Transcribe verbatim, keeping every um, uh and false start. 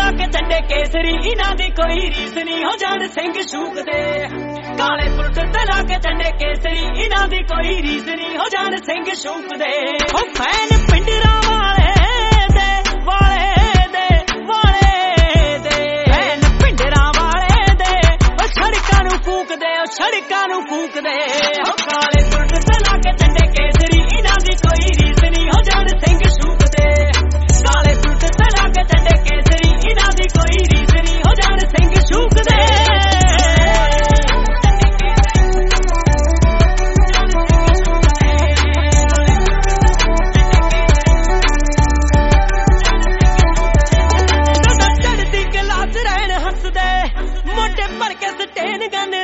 के झंडे केसरी इन्हां दी कोई रीस नहीं हो जान सिंह शूक दे काले पुरट ते ला के झंडे केसरी इन्हां दी कोई रीस नहीं हो जान सिंह शूक दे ओ फैन पिंडरा वाले दे वाले दे वाले दे फैन पिंडरा वाले दे ओ सड़कां नूं फूक दे ओ सड़कां नूं फूक दे ओ काले पुरट ते ला के झंडे केसरी इन्हां दी कोई रीस नहीं हो जान सिंह शूक दे काले पुरट ते ला के झंडे केसरी इन्हां दी कोई रीस नहीं हो जान सिंह शूक दे मोटे भर के स्टेन गन